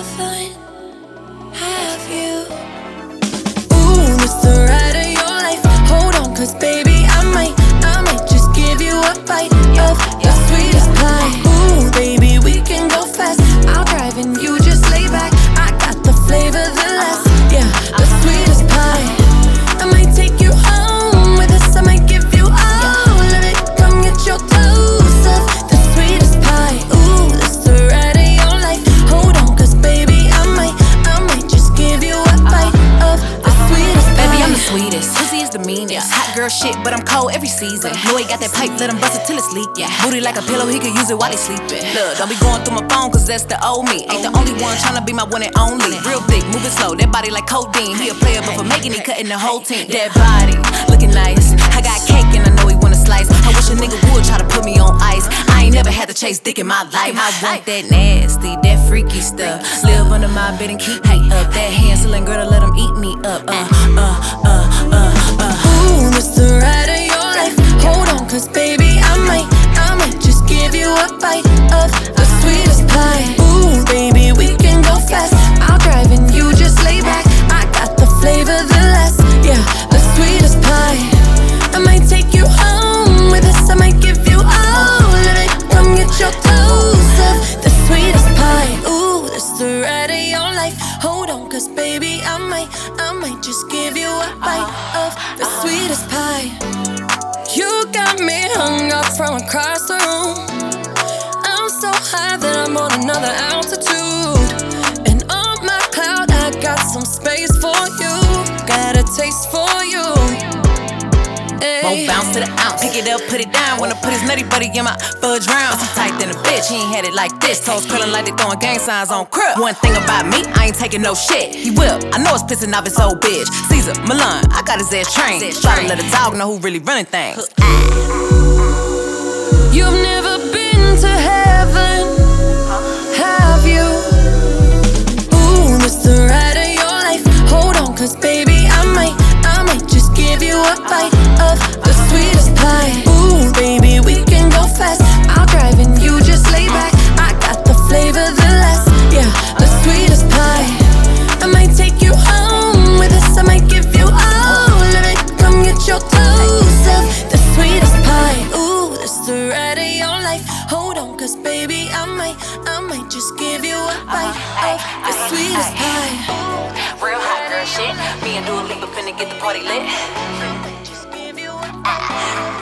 heaven have you? Ooh, this the ride of your life. Hold on, cause baby, I might just give you a bite of your sweetest pie. Ooh, baby, we can go fast. I'll drive and you just lay back. I got the flavor, the last, yeah, the sweetest pie. I might take you home with us. I might give you all of it. Come get your dose of the sweetest pie. Ooh, this the ride of your life. Hold on, cause baby, I might just give you a bite of the sweetest pie. Baby, I'm the sweetest. Pussy is the meanest. Hot girl shit, but I'm cold every season. Know he got that pipe, let him bust it till it's leaking. Booty like a pillow, he could use it while he sleeping. Look, don't be going through my phone, cause that's the old me. Ain't the only one tryna be my one and only. Real thick, moving slow, that body like codeine. He a player, but for making it, cutting the whole team. That body, looking nice. I got cake and I know he wanna slice. I wish a nigga would try to put me on ice. I ain't never had to chase dick in my life. I want that nasty, that freaky stuff. Live under my bed and keep me up. That hand-selling girl to let him eat me up. Ooh, this the ride of your life. Hold on, cause baby, I might just give you a bite of the sweetest pie. Ooh, baby, we can go fast. I'll drive and you just lay back. I got the flavor, the last, yeah, the sweetest pie. I might take you home with us. I might give you all of it. Come get your dose of the sweetest pie. Ooh, this the ride of your life. Hold on, cause baby, I might just give you a bite of the sweetest pie. You got me hung up from across the room. I'm so high that I'm on another altitude. And on my cloud, I got some space for you. Got a taste for you. Won't bounce to the ounce. Pick it up, put it down. Wanna put his nutty buddy in my fudge round. So tight than a bitch, he ain't had it like this. Toes curling like they throwing gang signs on crib. One thing about me, I ain't taking no shit. He will, I know it's pissing off his old bitch. Caesar, Milan, I got his ass trained. Try to let a dog know who really running things. You've never been to heaven, have you? Ooh, this the ride of your life. Hold on, cause baby, I might just give you a bite of the sweetest pie. Ooh, baby, we can go fast. I'll drive and you just lay back. I got the flavor, the last, yeah, the sweetest pie. I might take you home with us. I might give you all of it. Come get your dose of the sweetest pie. Ooh, this the ride of your life. Hold on, cause baby, I might just give you a bite of the sweetest pie. Real hot girl shit. Me and Dua Lipa finna get the party lit. Just give you a